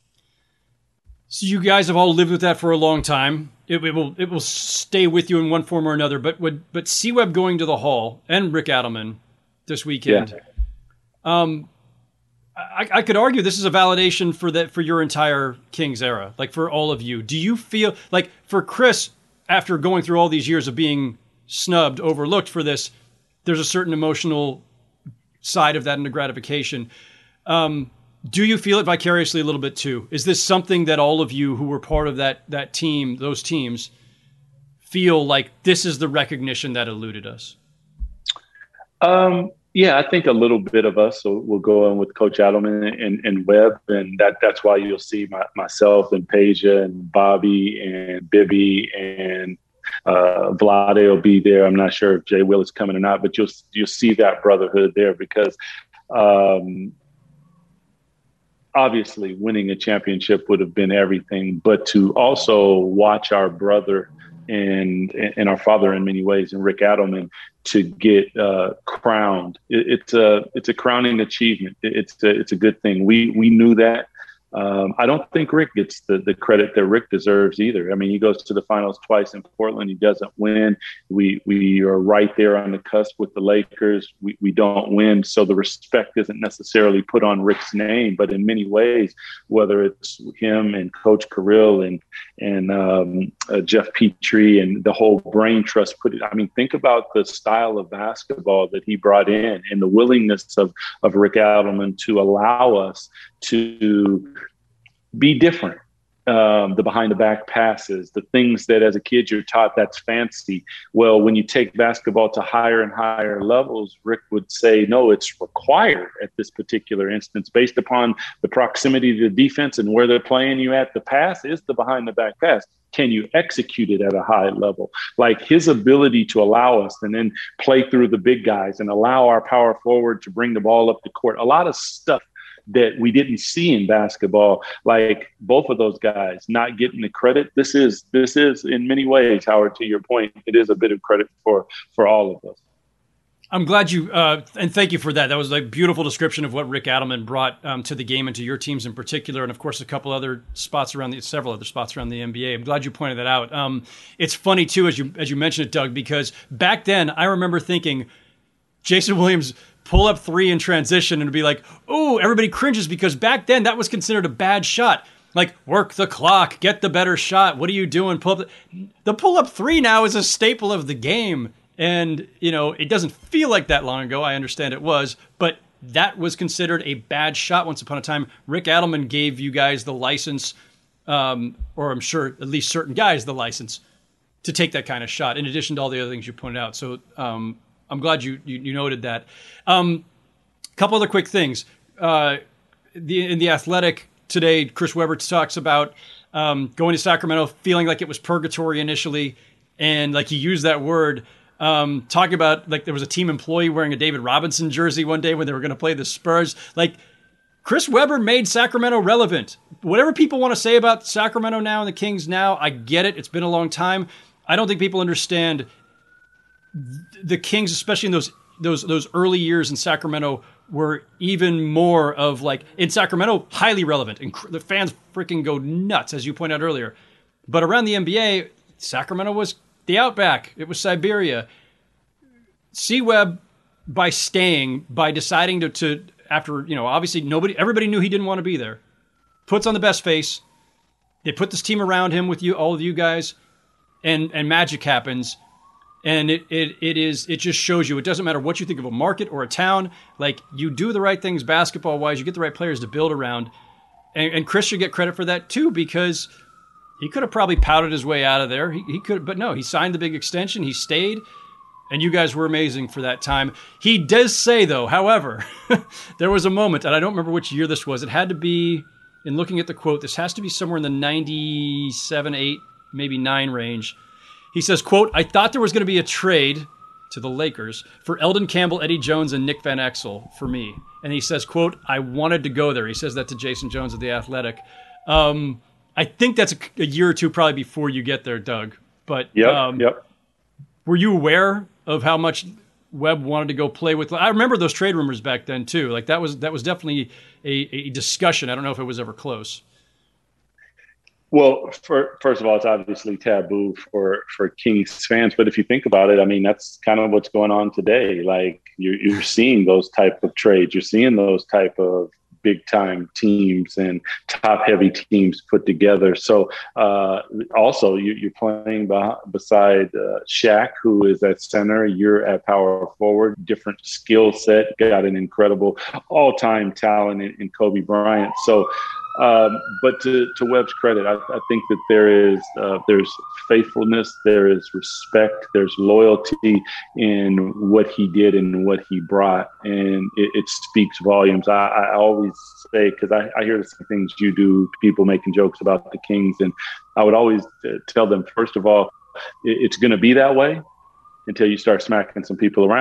So you guys have all lived with that for a long time. It, it will it will stay with you in one form or another. But would but C-Webb going to the Hall and Rick Adelman this weekend. Yeah. Um, I, I could argue this is a validation for that for your entire Kings era, like for all of you. Do you feel like for Chris, after going through all these years of being snubbed, overlooked for this, there's a certain emotional side of that and the gratification. Um, do you feel it vicariously a little bit too? Is this something that all of you who were part of that that team, those teams, feel like this is the recognition that eluded us? Um. Yeah, I think a little bit of us will, will go in with Coach Adelman and, and Webb, and that that's why you'll see my, myself and Peja and Bobby and Bibby and uh, Vlade will be there. I'm not sure if Jay Will is coming or not, but you'll you'll see that brotherhood there, because um, obviously winning a championship would have been everything, but to also watch our brother and and our father in many ways, and Rick Adelman, to get uh, crowned, it, it's a it's a crowning achievement. It, it's a, it's a good thing. We we knew that. Um, I don't think Rick gets the, the credit that Rick deserves either. I mean, he goes to the finals twice in Portland. He doesn't win. We we are right there on the cusp with the Lakers. We, we don't win. So the respect isn't necessarily put on Rick's name, but in many ways, whether it's him and Coach Kirill and, and um, uh, Jeff Petrie and the whole brain trust put it. I mean, think about the style of basketball that he brought in and the willingness of, of Rick Adelman to allow us to be different. Um, the behind the back passes, the things that as a kid you're taught that's fancy. Well, when you take basketball to higher and higher levels, Rick would say, no, it's required at this particular instance based upon the proximity to the defense and where they're playing you at. The pass is the behind the back pass. Can you execute it at a high level? Like his ability to allow us and then play through the big guys and allow our power forward to bring the ball up the court. A lot of stuff that we didn't see in basketball, like both of those guys not getting the credit. This is this is in many ways, Howard, to your point, it is a bit of credit for for all of us. I'm glad you, uh, and thank you for that. That was a beautiful description of what Rick Adelman brought um, to the game and to your teams in particular, and of course a couple other spots around the, several other spots around the N B A. I'm glad you pointed that out. Um, it's funny too, as you as you mentioned it, Doug, because back then I remember thinking Jason Williams pull up three in transition and be like, oh, everybody cringes because back then that was considered a bad shot. Like, work the clock, get the better shot. What are you doing? Pull up the, the pull up three now is a staple of the game. And, you know, it doesn't feel like that long ago. I understand it was, but that was considered a bad shot once upon a time. Rick Adelman gave you guys the license, um, or I'm sure at least certain guys the license to take that kind of shot, in addition to all the other things you pointed out. So, um, I'm glad you, you, you noted that. A um, couple other quick things. Uh, the, in The Athletic today, Chris Webber talks about um, going to Sacramento, feeling like it was purgatory initially. And like he used that word, um, talking about like there was a team employee wearing a David Robinson jersey one day when they were going to play the Spurs. Like Chris Webber made Sacramento relevant. Whatever people want to say about Sacramento now and the Kings now, I get it. It's been a long time. I don't think people understand the Kings, especially in those those those early years in Sacramento, were even more of like in Sacramento, highly relevant, and the fans freaking go nuts, as you pointed out earlier. But around the N B A, Sacramento was the Outback. It was Siberia. C-Webb, by staying, by deciding to, to after you know, obviously nobody, everybody knew he didn't want to be there. Puts on the best face. They put this team around him with you, all of you guys, and and magic happens. And it, it it is it just shows you it doesn't matter what you think of a market or a town. Like you do the right things basketball wise, you get the right players to build around. And, and Chris should get credit for that too, because he could have probably pouted his way out of there. He, he could, but no, he signed the big extension. He stayed, and you guys were amazing for that time. He does say though, however, there was a moment, and I don't remember which year this was. It had to be, in looking at the quote, this has to be somewhere in the ninety-seven, eight, maybe nine range. He says, quote, I thought there was going to be a trade to the Lakers for Eldon Campbell, Eddie Jones, and Nick Van Exel for me. And he says, quote, I wanted to go there. He says that to Jason Jones of The Athletic. Um, I think that's a, a year or two probably before you get there, Doug. But yep, um, yep. Were you aware of how much Webb wanted to go play with? I remember those trade rumors back then, too. Like that was that was definitely a, a discussion. I don't know if it was ever close. Well, for, first of all, it's obviously taboo for, for Kings fans. But if you think about it, I mean, that's kind of what's going on today. Like you're, you're seeing those type of trades. You're seeing those type of big time teams and top heavy teams put together. So uh, also you, you're playing by, beside uh, Shaq, who is at center. You're at power forward, different skill set, got an incredible all time talent in, in Kobe Bryant. So Um, but to, to Webb's credit, I, I think that there is uh, there's faithfulness, there is respect, there's loyalty in what he did and what he brought, and it, it speaks volumes. I, I always say, because I, I hear the same things you do, people making jokes about the Kings, and I would always tell them, first of all, it, it's going to be that way until you start smacking some people around.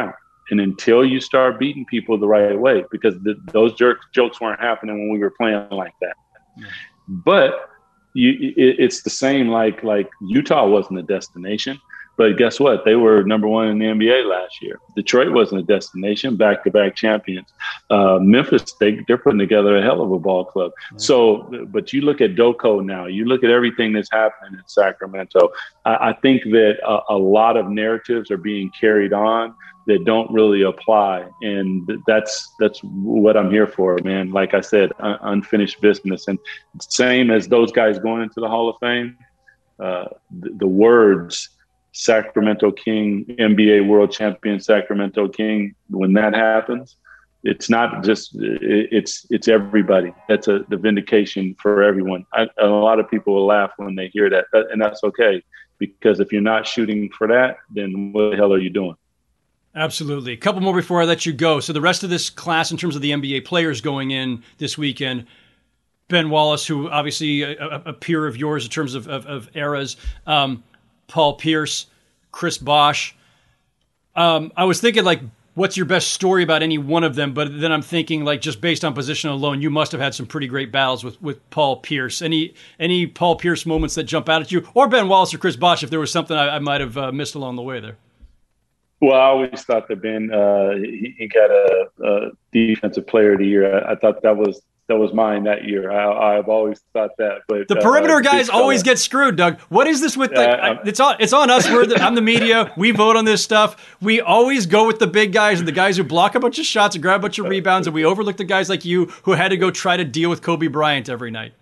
And until you start beating people the right way, because the, those jerk, jokes weren't happening when we were playing like that. Yeah. But you, it, it's the same. Like like Utah wasn't a destination, but guess what? They were number one in the N B A last year. Detroit wasn't a destination, back-to-back champions. Uh, Memphis, they, they're putting together a hell of a ball club. Right. So, but you look at Doko now, you look at everything that's happening in Sacramento. I, I think that a, a lot of narratives are being carried on that don't really apply. And that's that's what I'm here for, man. Like I said, un- unfinished business. And same as those guys going into the Hall of Fame, uh, the, the words Sacramento King, N B A world champion Sacramento King, when that happens, it's not just, it, it's it's everybody. That's a the vindication for everyone. I, a lot of people will laugh when they hear that, and that's okay, because if you're not shooting for that, then what the hell are you doing? Absolutely. A couple more before I let you go. So the rest of this class, in terms of the N B A players going in this weekend, Ben Wallace, who obviously a, a peer of yours in terms of, of, of eras, um, Paul Pierce, Chris Bosh. Um, I was thinking, like, what's your best story about any one of them? But then I'm thinking, like, just based on position alone, you must have had some pretty great battles with, with Paul Pierce. Any any Paul Pierce moments that jump out at you? Or Ben Wallace or Chris Bosh, if there was something I, I might have uh, missed along the way there. Well, I always thought that Ben, uh, he, he got a, a defensive player of the year. I, I thought that was that was mine that year. I, I've always thought that. But the perimeter uh, guys always get screwed, Doug. What is this with? Like, uh, it's on it's on us. We're the, I'm the media. We vote on this stuff. We always go with the big guys and the guys who block a bunch of shots and grab a bunch of rebounds, and we overlook the guys like you who had to go try to deal with Kobe Bryant every night.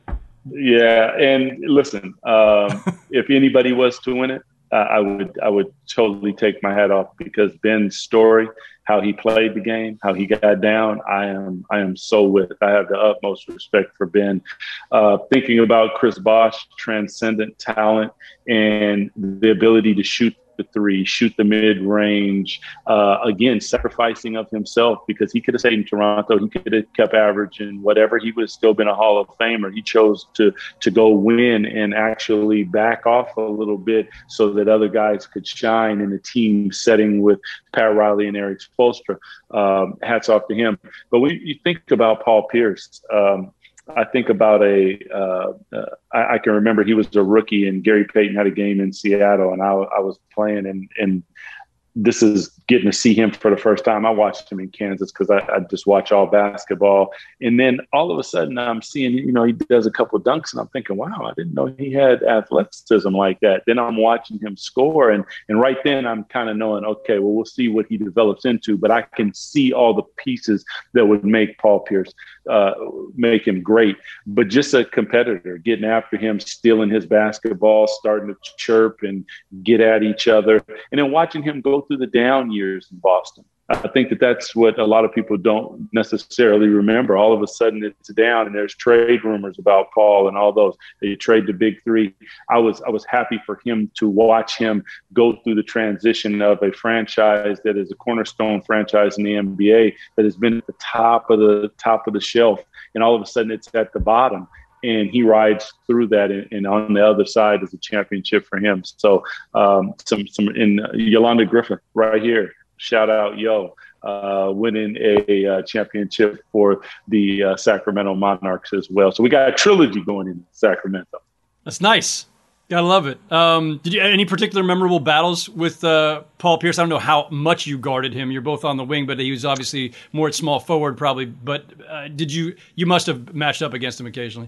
Yeah, and listen, um, if anybody was to win it, Uh, I would I would totally take my hat off, because Ben's story, how he played the game, how he got down, I am I am so with. I have the utmost respect for Ben. Uh, thinking about Chris Bosh, transcendent talent and the ability to shoot the three, shoot the mid-range, uh, again, sacrificing of himself, because he could have stayed in Toronto. He could have kept averaging whatever. He would have still been a Hall of Famer. He chose to to go win and actually back off a little bit so that other guys could shine in a team setting with Pat Riley and Eric Spoelstra. Um, hats off to him. But when you think about Paul Pierce, um, I think about a, uh, uh, I, I can remember he was a rookie and Gary Payton had a game in Seattle, and I, I was playing, and, and this is getting to see him for the first time. I watched him in Kansas because I, I just watch all basketball. And then all of a sudden I'm seeing, you know, he does a couple of dunks and I'm thinking, wow, I didn't know he had athleticism like that. Then I'm watching him score. And, and right then I'm kind of knowing, okay, well, we'll see what he develops into, but I can see all the pieces that would make Paul Pierce, uh, make him great. But just a competitor, getting after him, stealing his basketball, starting to chirp and get at each other. And then watching him go through the down years in Boston. I think that that's what a lot of people don't necessarily remember. All of a sudden it's down and there's trade rumors about Paul and all those. They trade the big three. I was I was happy for him to watch him go through the transition of a franchise that is a cornerstone franchise in the N B A that has been at the top of the top of the shelf, and all of a sudden it's at the bottom. And he rides through that, and, and on the other side is a championship for him. So um, some some in uh, Yolanda Griffin right here. Shout out, yo, uh, winning a, a championship for the uh, Sacramento Monarchs as well. So we got a trilogy going in Sacramento. That's nice. Gotta love it. Um, did you any particular memorable battles with uh, Paul Pierce? I don't know how much you guarded him. You're both on the wing, but he was obviously more at small forward probably. But uh, did you you must have matched up against him occasionally?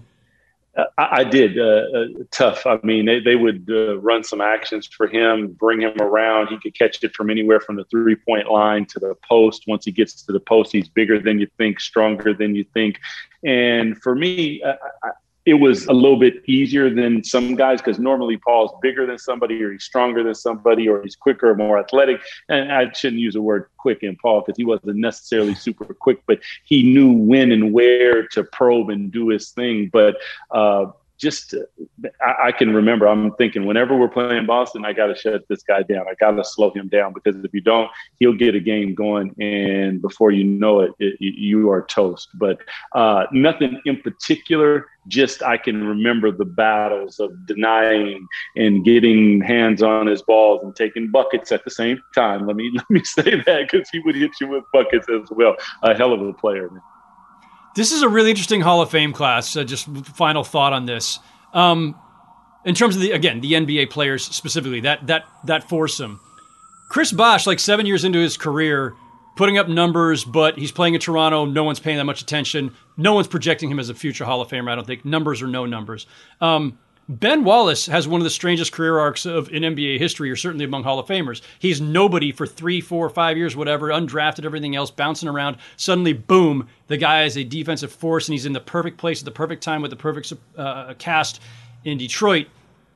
I, I did. Uh, uh, tough. I mean, they, they would uh, run some actions for him, bring him around. He could catch it from anywhere from the three-point line to the post. Once he gets to the post, he's bigger than you think, stronger than you think. And for me, I, I, it was a little bit easier than some guys, because normally Paul's bigger than somebody, or he's stronger than somebody, or he's quicker or more athletic. And I shouldn't use the word quick in Paul because he wasn't necessarily super quick, but he knew when and where to probe and do his thing. But uh, just I, I can remember I'm thinking whenever we're playing Boston, I got to shut this guy down. I got to slow him down, because if you don't, he'll get a game going, and before you know it, it you are toast. But uh, nothing in particular. Just I can remember the battles of denying and getting hands on his balls and taking buckets at the same time. Let me let me say that, because he would hit you with buckets as well. A hell of a player, man. This is a really interesting Hall of Fame class. Uh, just final thought on this. Um, in terms of the again the N B A players specifically, that that that foursome. Chris Bosh, like seven years into his career, putting up numbers, but he's playing in Toronto. No one's paying that much attention. No one's projecting him as a future Hall of Famer, I don't think. Numbers or no numbers. Um, Ben Wallace has one of the strangest career arcs of in N B A history, or certainly among Hall of Famers. He's nobody for three, four, five years, whatever, undrafted, everything else, bouncing around. Suddenly, boom, the guy is a defensive force, and he's in the perfect place at the perfect time with the perfect uh, cast in Detroit.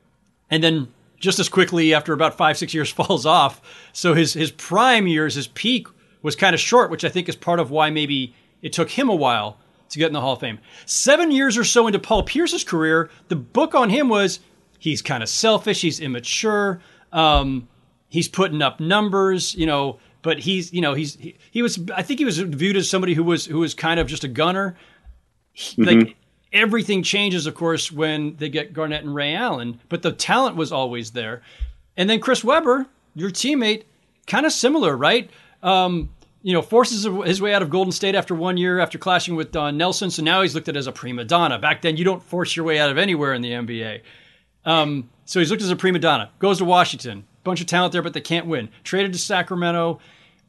And then just as quickly, after about five, six years, falls off. So his his prime years, his peak, was kind of short, which I think is part of why maybe it took him a while to get in the Hall of Fame. Seven years or so into Paul Pierce's career, the book on him was he's kind of selfish, he's immature, um, he's putting up numbers, you know, but he's, you know, he's he, he was, I think he was viewed as somebody who was who was kind of just a gunner. He, mm-hmm. Like everything changes, of course, when they get Garnett and Ray Allen, but the talent was always there. And then Chris Webber, your teammate, kind of similar, right? Um, you know, forces his way out of Golden State after one year after clashing with Don Nelson. So now he's looked at as a prima donna. Back then, you don't force your way out of anywhere in the N B A. Um, so he's looked as a prima donna. Goes to Washington. Bunch of talent there, but they can't win. Traded to Sacramento,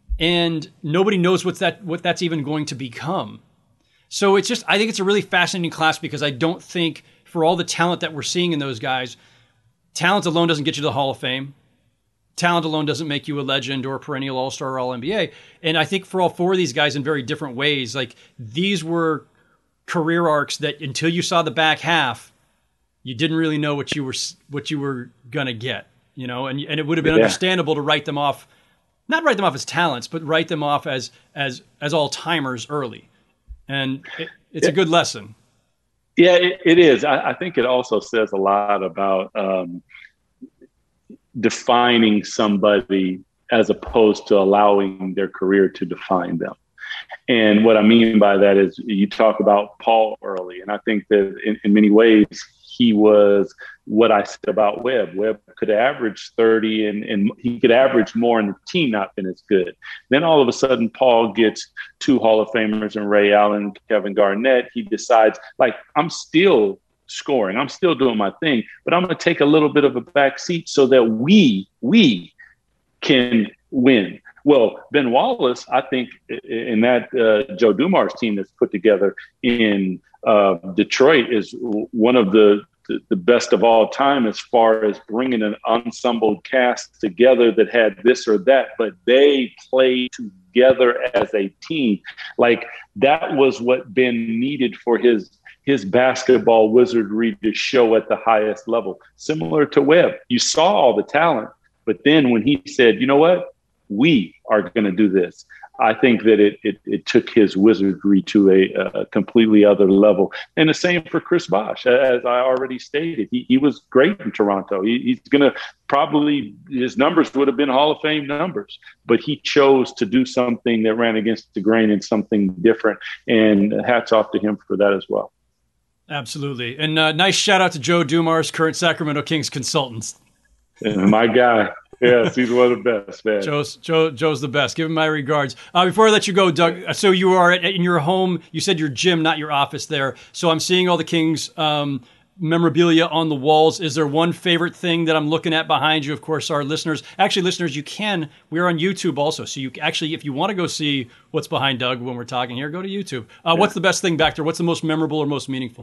and nobody knows what's that what that's even going to become. So it's just, I think it's a really fascinating class, because I don't think, for all the talent that we're seeing in those guys, talent alone doesn't get you to the Hall of Fame. Talent alone doesn't make you a legend or a perennial all-star or all-N B A. And I think for all four of these guys, in very different ways, like these were career arcs that until you saw the back half, you didn't really know what you were what you were gonna get, you know. And and it would have been yeah. understandable to write them off, not write them off as talents, but write them off as as as all-timers early. And it, it's yeah. a good lesson. Yeah, it, it is. I, I think it also says a lot about. Um, defining somebody as opposed to allowing their career to define them. And what I mean by that is, you talk about Paul early, and I think that in, in many ways he was what I said about Webb. Webb could average thirty, and, and he could average more, and the team not been as good. Then all of a sudden, Paul gets two Hall of Famers and Ray Allen, Kevin Garnett. He decides, like, I'm still scoring, I'm still doing my thing, but I'm going to take a little bit of a back seat so that we, we can win. Well, Ben Wallace, I think in that uh, Joe Dumars team that's put together in uh, Detroit is one of the, the, the best of all time, as far as bringing an ensemble cast together that had this or that, but they played together as a team. Like, that was what Ben needed for his his basketball wizardry to show at the highest level. Similar to Webb, you saw all the talent, but then when he said, you know what, we are going to do this, I think that it, it it took his wizardry to a, a completely other level. And the same for Chris Bosh. As I already stated, he, he was great in Toronto. He, he's going to probably, his numbers would have been Hall of Fame numbers, but he chose to do something that ran against the grain and something different. And hats off to him for that as well. Absolutely. And uh, nice shout out to Joe Dumars, current Sacramento Kings consultant. Yeah, my guy. Yes, he's one of the best, man. Joe's, Joe, Joe's the best. Give him my regards. Uh, before I let you go, Doug, so you are at, in your home, you said your gym, not your office there. So I'm seeing all the Kings um, memorabilia on the walls. Is there one favorite thing that I'm looking at behind you? Of course, our listeners, actually listeners, you can, we're on YouTube also. So you actually, if you want to go see what's behind Doug when we're talking here, go to YouTube. Uh, yeah. What's the best thing back there? What's the most memorable or most meaningful?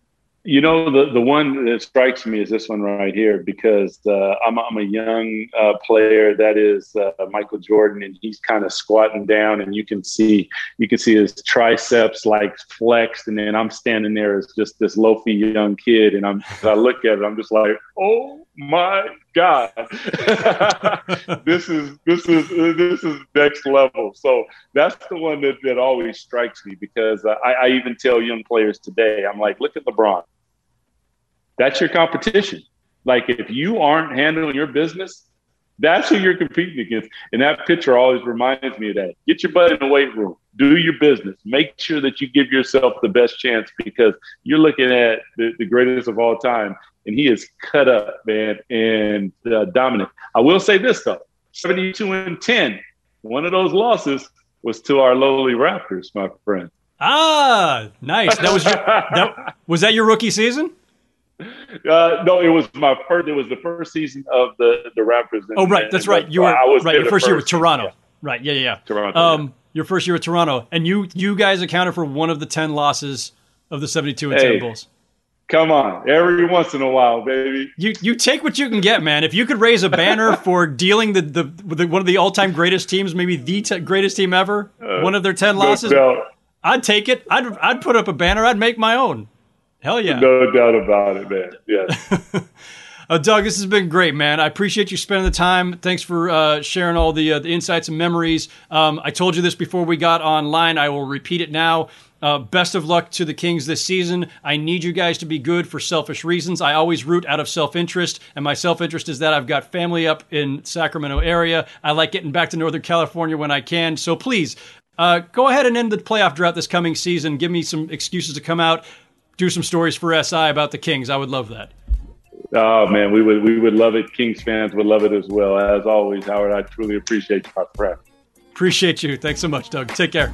You know, the, the one that strikes me is this one right here, because uh, I'm, I'm a young uh, player. That is uh, Michael Jordan, and he's kind of squatting down, and you can see you can see his triceps like flexed, and then I'm standing there as just this loafy young kid, and I'm I look at it, I'm just like, oh my God, this is this is this is next level. So that's the one that, that always strikes me, because uh, I, I even tell young players today, I'm like, look at LeBron. That's your competition. Like, if you aren't handling your business, that's who you're competing against. And that picture always reminds me of that. Get your butt in the weight room. Do your business. Make sure that you give yourself the best chance, because you're looking at the, the greatest of all time, and he is cut up, man, and uh, dominant. I will say this, though. seventy-two and ten. One of those losses was to our lowly Raptors, my friend. Ah, nice. That was your, that, was that your rookie season? Uh, no, it was my first. It was the first season of the the Raptors. And, oh, right, that's right. You were I was right. Your first year with Toronto. Yeah. Right. Yeah, yeah, yeah. Toronto. Um, yeah. Your first year with Toronto, and you you guys accounted for one of the ten losses of the seventy-two and ten hey, Bulls. Come on, every once in a while, baby. You you take what you can get, man. If you could raise a banner for dealing the the, the one of the all time greatest teams, maybe the te- greatest team ever, uh, one of their ten losses, no I'd take it. I'd I'd put up a banner. I'd make my own. Hell yeah. No doubt about it, man. Yeah. uh, Doug, this has been great, man. I appreciate you spending the time. Thanks for uh, sharing all the uh, the insights and memories. Um, I told you this before we got online. I will repeat it now. Uh, best of luck to the Kings this season. I need you guys to be good for selfish reasons. I always root out of self-interest, and my self-interest is that I've got family up in Sacramento area. I like getting back to Northern California when I can. So please, uh, go ahead and end the playoff drought this coming season. Give me some excuses to come out. Do some stories for S I about the Kings. I would love that. Oh, man, we would we would love it. Kings fans would love it as well. As always, Howard, I truly appreciate you, my friend. Appreciate you. Thanks so much, Doug. Take care.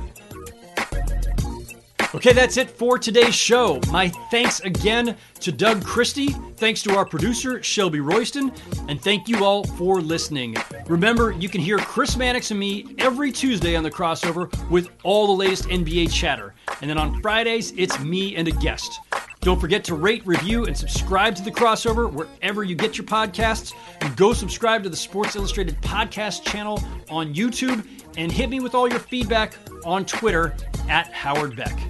Okay, that's it for today's show. My thanks again to Doug Christie. Thanks to our producer, Shelby Royston. And thank you all for listening. Remember, you can hear Chris Mannix and me every Tuesday on The Crossover with all the latest N B A chatter. And then on Fridays, it's me and a guest. Don't forget to rate, review, and subscribe to The Crossover wherever you get your podcasts. And go subscribe to the Sports Illustrated podcast channel on YouTube. And hit me with all your feedback on Twitter at Howard Beck.